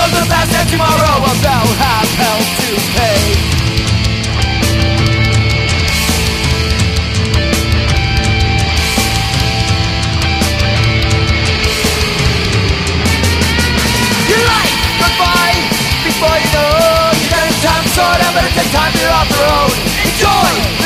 of the past and tomorrow about have hell to pay. Your life goodbye before you know. You're gonna time to sort out, but it takes time to off the road. Enjoy!